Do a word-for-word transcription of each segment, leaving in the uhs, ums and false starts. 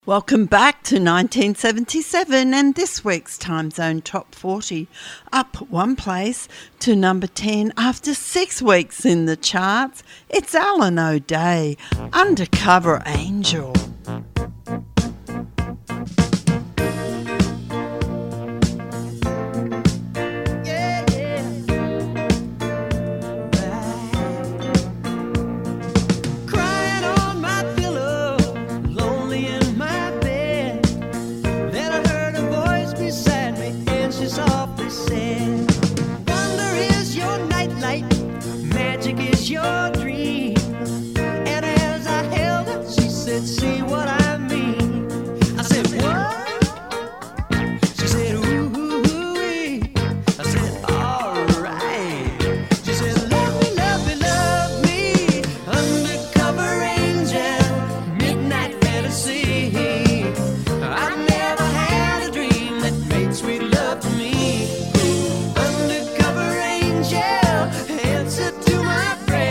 Welcome back to nineteen seventy-seven and this week's Time Zone Top forty. Up one place to number ten after six weeks in the charts, it's Alan O'Day, Undercover Angel. Your dream, and as I held her, she said, "See what I mean?" I said, "What?" She said, "Ooh, ooh, ooh." I said, "All right." She said, "Love me, love me, love me, undercover angel, midnight fantasy. I never had a dream that made sweet love to me. Undercover angel, answer to my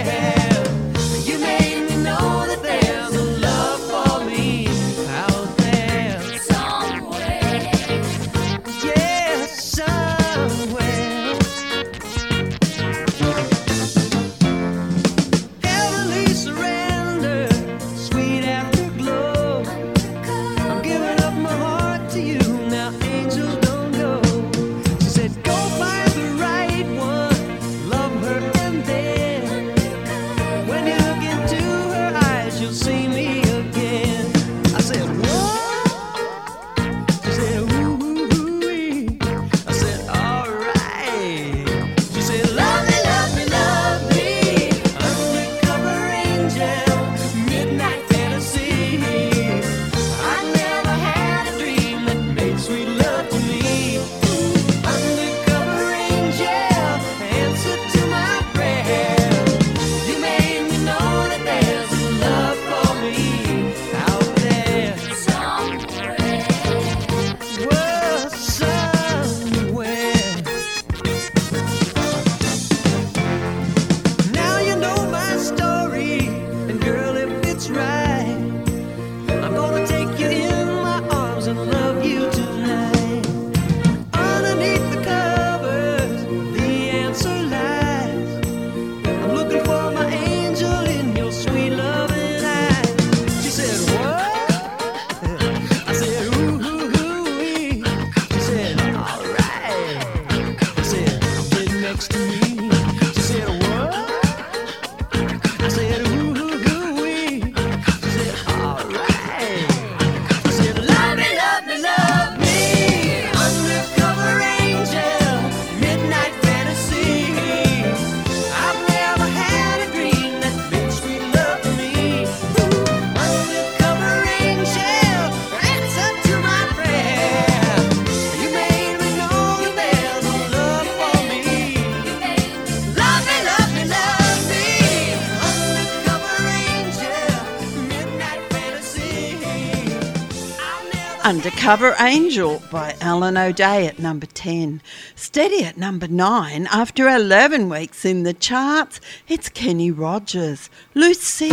Undercover Angel by Alan O'Day at number ten. Steady at number nine after eleven weeks in the charts, it's Kenny Rogers, Lucille.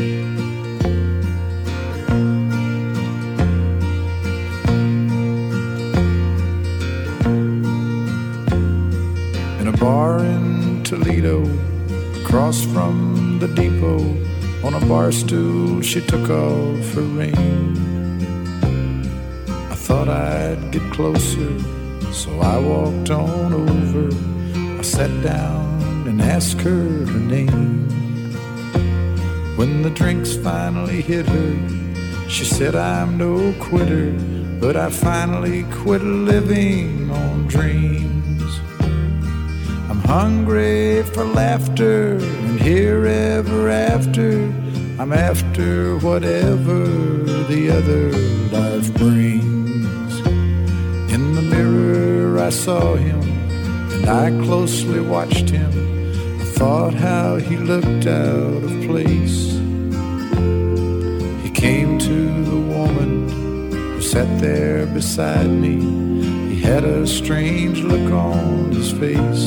In a bar in Toledo, across from the depot, on a bar stool she took off her ring. Thought I'd get closer, so I walked on over. I sat down and asked her her name. When the drinks finally hit her, she said, "I'm no quitter, but I finally quit living on dreams. I'm hungry for laughter, and here ever after, I'm after whatever the other life brings." In the mirror I saw him, and I closely watched him. I thought how he looked out of place. He came to the woman who sat there beside me. He had a strange look on his face.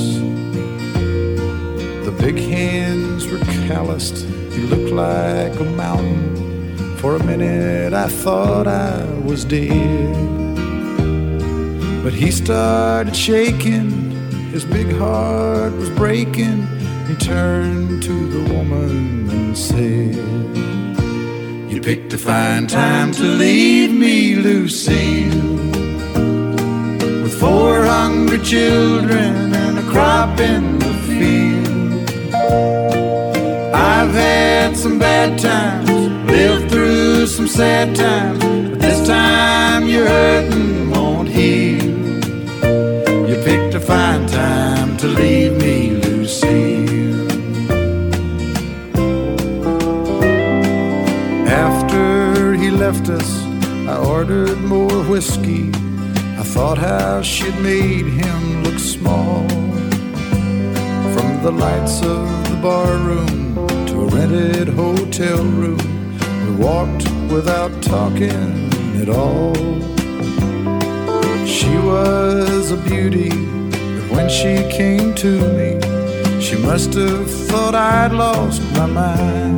The big hands were calloused, he looked like a mountain For a minute I thought I was dead. But he started shaking, his big heart was breaking. He turned to the woman and said, "You picked a fine time to leave me, Lucille, with four hungry children and a crop in the field. I've had some bad times, lived through some sad times, but this time your hurting won't heal. You picked a fine time to leave me, Lucille." After he left us, I ordered more whiskey. I thought how she'd made him look small. From the lights of the bar room to a rented hotel room, we walked without talking at all. She was a beauty, but when she came to me, she must have thought I'd lost my mind.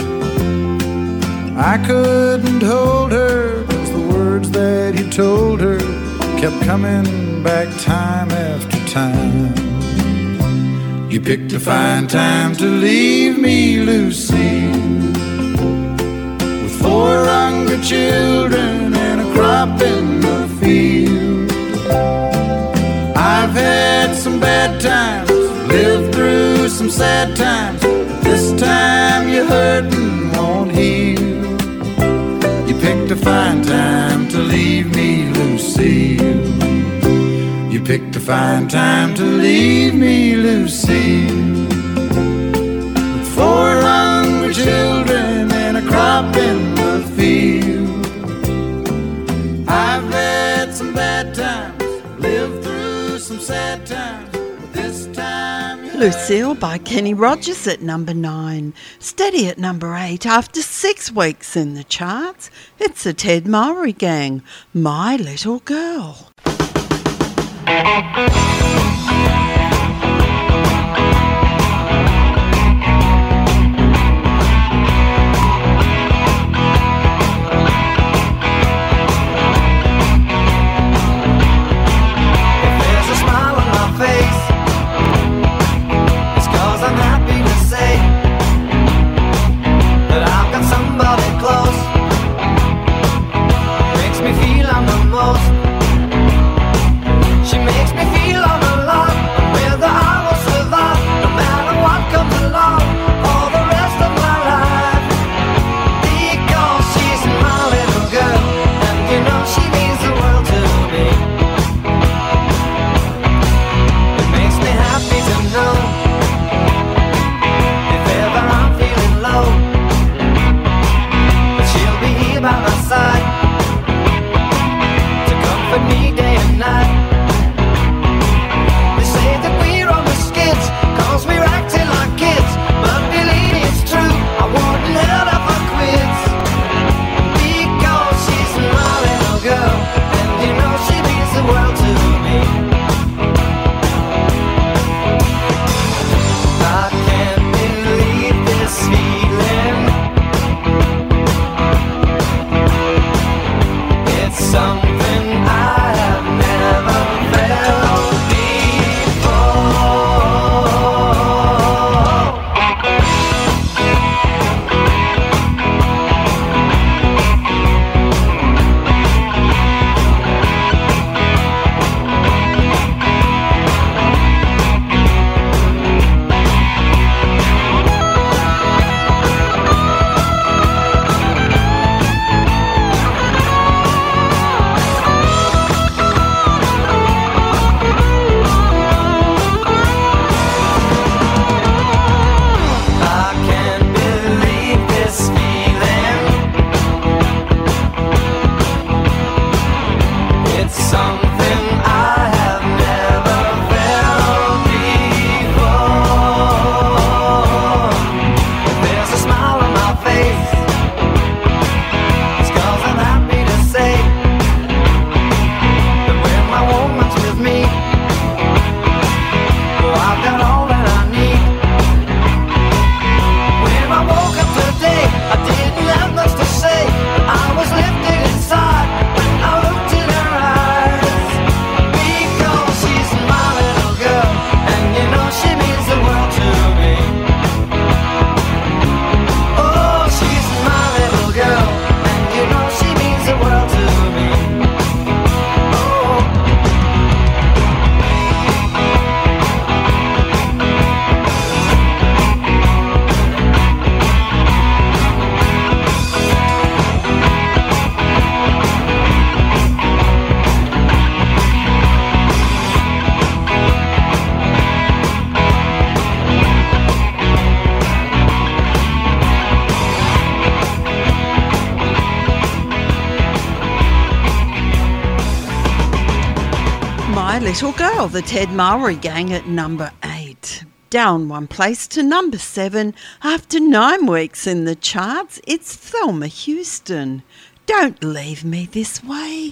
I couldn't hold her, 'cause the words that he told her kept coming back time after time. You picked a fine time to leave me, Lucille, with four hungry children and a crop in the field. I've had some bad times, lived through some sad times, but this time your hurting won't heal. You picked a fine time to leave me, Lucille. You picked a fine time to leave me, Lucille, with four hungry children and a crop in the field. I've had some bad times, lived through some sad times, but this time Lucille by Kenny Rogers at number nine. Steady at number eight after six weeks in the charts. It's the Ted Mowry Gang, My Little Girl. She makes me feel My Little Girl, the Ted Mowry Gang at number eight. Down one place to number seven after nine weeks in the charts, it's Thelma Houston. Don't Leave Me This Way.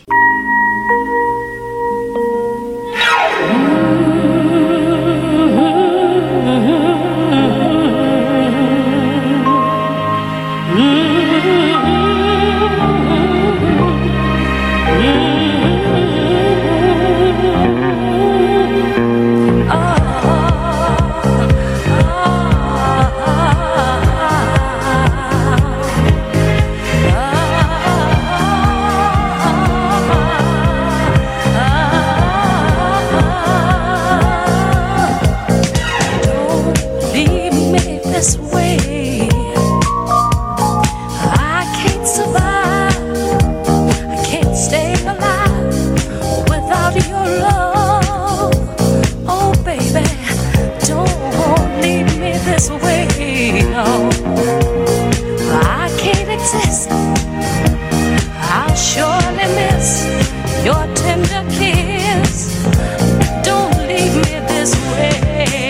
This way, I can't survive, I can't stay alive without your love. Oh baby, don't leave me this way, no. I can't exist, I'll surely miss your tender kiss. Don't leave me this way.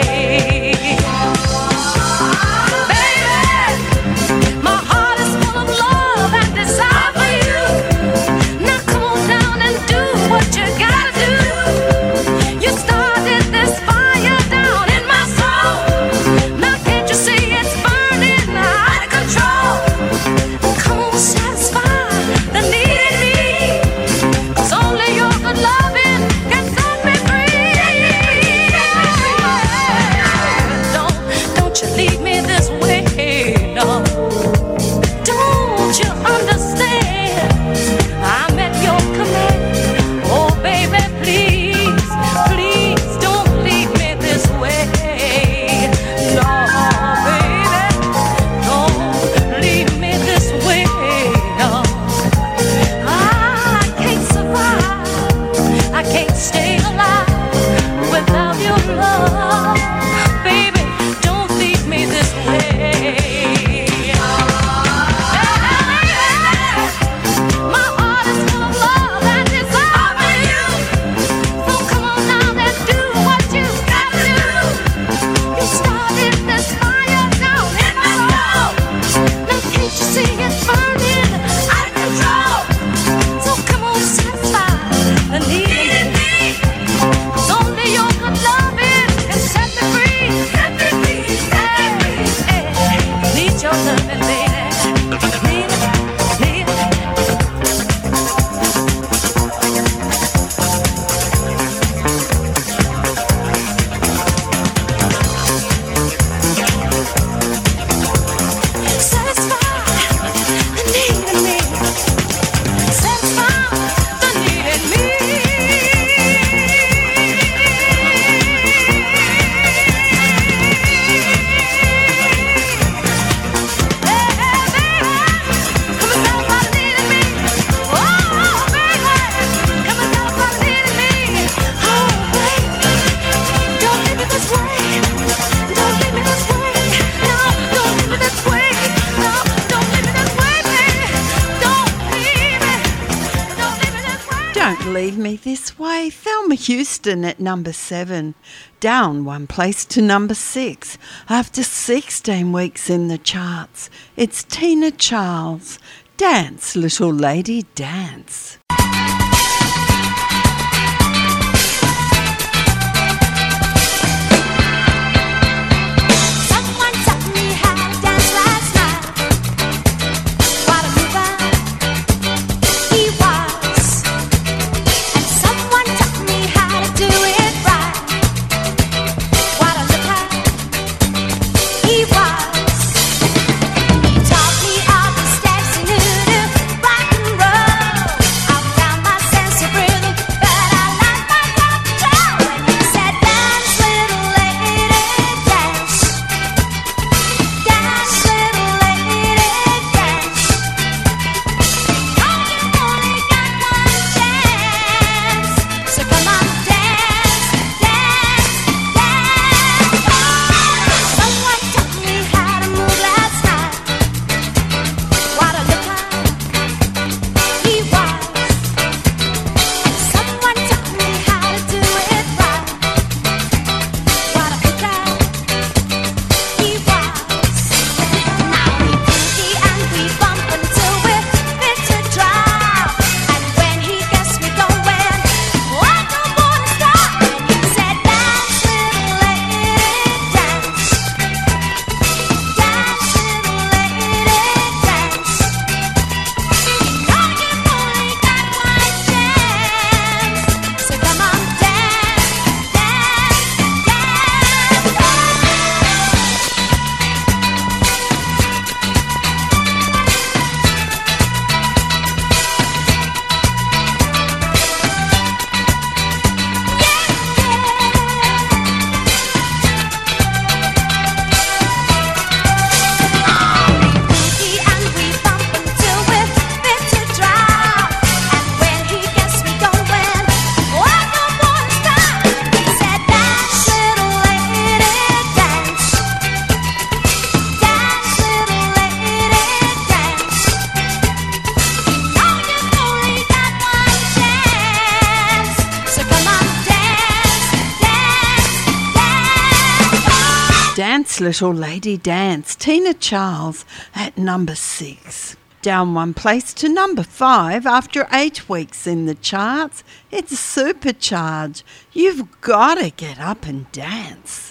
Houston at number seven, down one place to number six after sixteen weeks in the charts. It's Tina Charles. Dance, little lady, dance. Taught me all the steps to rock and roll. Nice Little Lady Dance, Tina Charles at number six. Down one place to number five after eight weeks in the charts, it's Supercharge. You've got to get up and dance.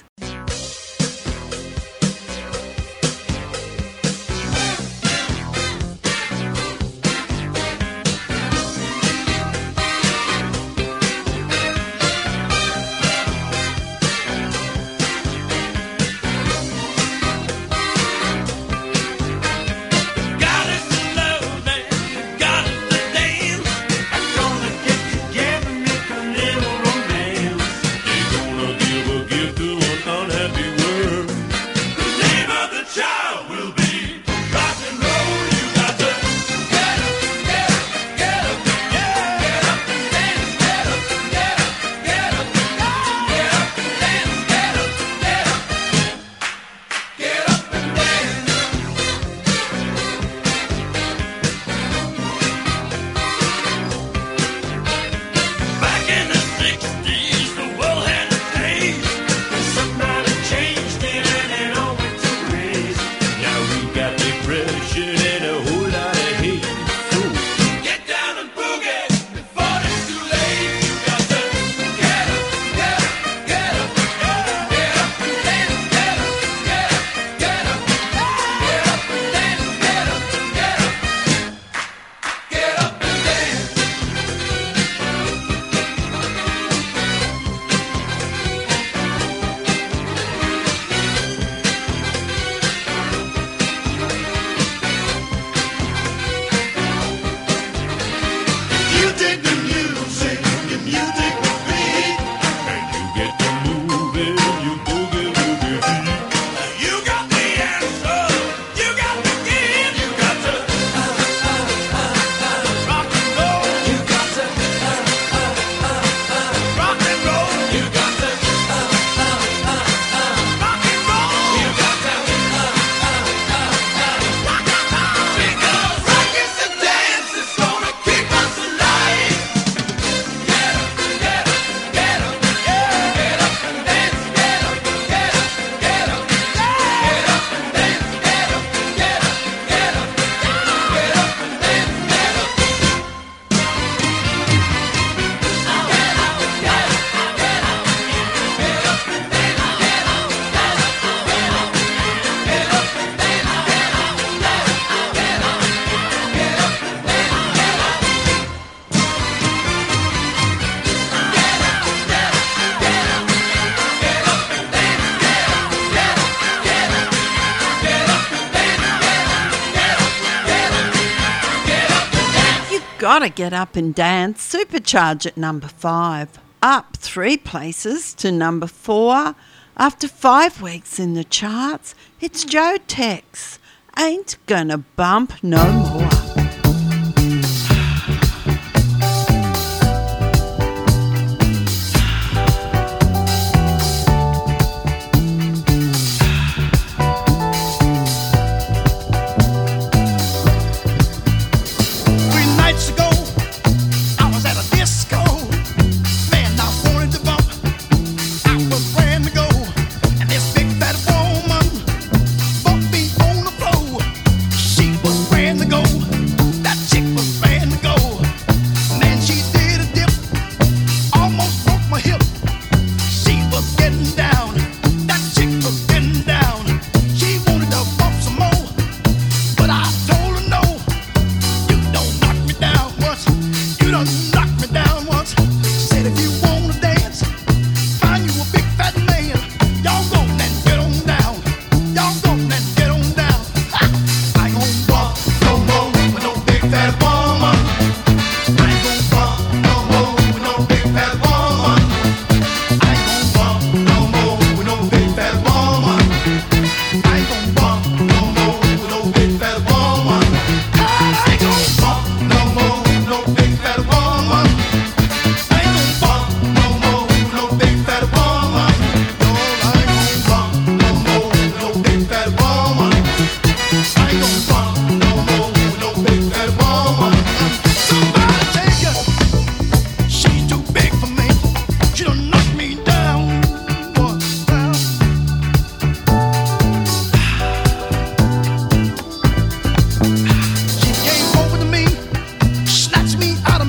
Gotta Get Up and Dance, Supercharge at number five. Up three places to number four. After five weeks in the charts, it's Joe Tex. Ain't Gonna Bump No More. She was brand to go.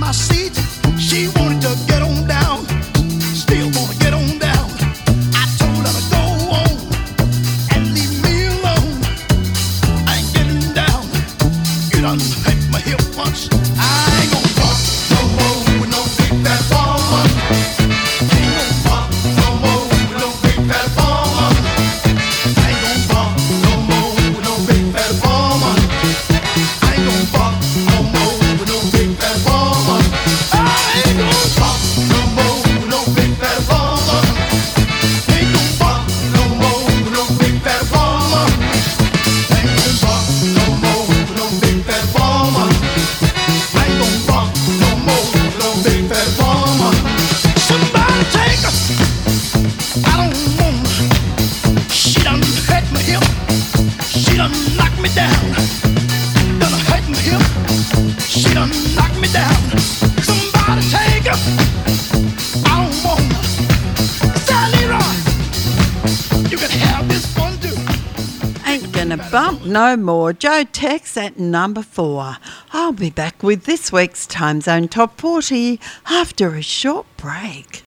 my seat. She wanted to get on down, still wanna get on down. I told her to go on and leave me alone. I ain't getting down. You done hit my hip once. I ain't gon' fuck no more with no big fat woman. Ain't gon' fuck no more with no big fat woman. Ain't gon' fuck no more with no big fat woman. I ain't gon' fuck no more with no big fat woman. I ain't gon' fuck no more with no big fat woman. Ain't gon' fuck no more with no big fat woman. Ain't gon' fuck no more with no big fat woman. I ain't gon' fuck no more with no big fat woman. Somebody take her. I don't want her. She done hurt my hip. She done knocked me down. Done hurt my hip. She done knocked me down. Somebody take her. I don't want her. Sally Roy, you can have this one too. Ain't gonna bump no more. Joe Tex at number four. I'll be back with this week's Time Zone Top forty after a short break.